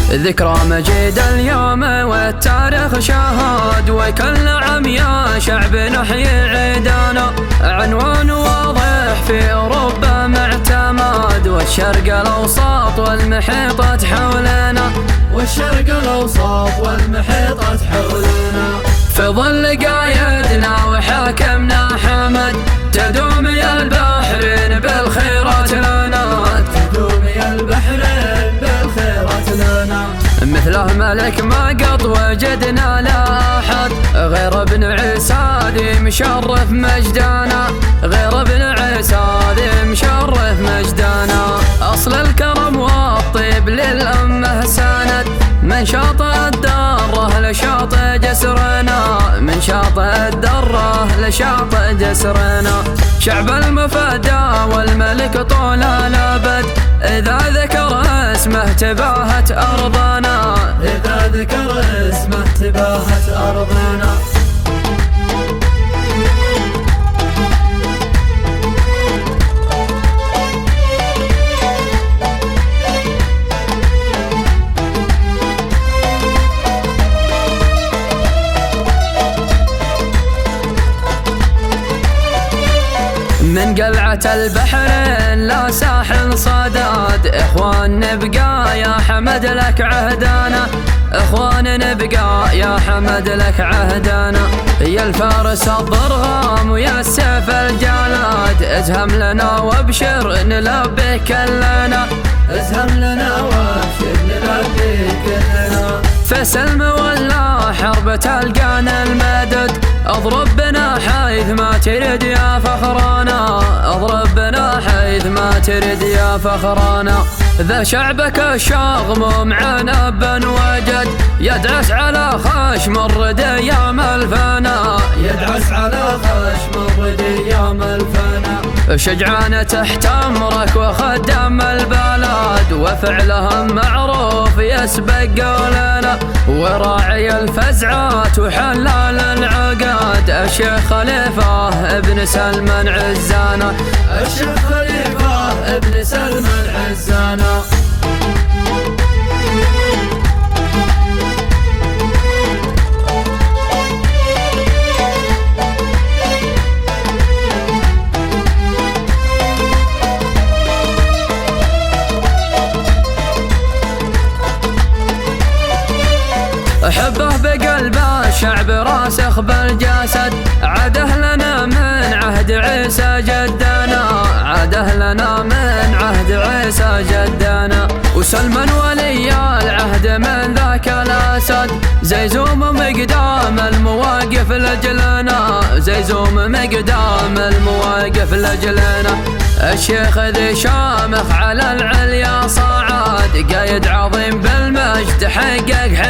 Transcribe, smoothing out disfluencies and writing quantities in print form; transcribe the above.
ذكرى مجيد اليوم والتاريخ شهاد، وكل عام يا شعب نحيي عيدنا. عنوان واضح في أوروبا معتمد، والشرق الأوسط والمحيطات حولنا، والشرق الأوسط والمحيطات حولنا. في ظل قايدنا وحاكمنا حمد، تدوم يا البحرين بالخيرات لنا، تدوم يا البحرين بالخيرات لنا. مثله ملك ما قط وجدنا لا أحد، غير ابن عيسى ذي مشرف مجدنا، غير ابن عيسى ذي مشرف مجدنا. أصل الكرم والطيب للأمة سند، من شاطئ الدرة لشاطئ جسرنا، من شاطئ الدرة لشاطئ جسرنا. شعب المفدى والملك طول الأبد، إذا ذكر اسمه تباهت أرضنا، إذا ذكر اسمه تباهت أرضنا. من قلعة البحرين لا ساحل صداد، إخوان نبقى يا حمد لك عهدانا، إخوان نبقى يا حمد لك عهدانا. يا الفارس الضرغام ويا السيف الجلاد، ازهم لنا وابشر نلبي كلنا، ازهم لنا وابشر نلبي كلنا. في سلم ولا حرب تلقانا المدد، اضرب بنا حيث ما ترد يا فخرانا، اضرب بنا حيث ما ترد يا فخرانا. ذا شعبك الشاغم معنا بن وجد، يدعس على خشم الرد ايام الفنا، يدعس على خشم الرد ايام الفنا. شجعان تحت امرك وخدم البلد، وفعلهم معروف يسبق قولنا، وراعي الفزعات وحلال العقاد، الشيخ خليفة ابن سلمان عزانا، الشيخ خليفة ابن سلمان عزانا. حبه بقلب الشعب راسخ بالجسد، عاده لنا من عهد عيسى جدنا، عاده لنا من عهد عيسى جدنا. وسلمان ولي العهد من ذاك الاسد، زيزوم مقدام المواقف لجلنا، زيزوم مقدام المواقف لجلنا. الشيخ ذي شامخ على العليا صعد، قايد عظيم بالمجد حقق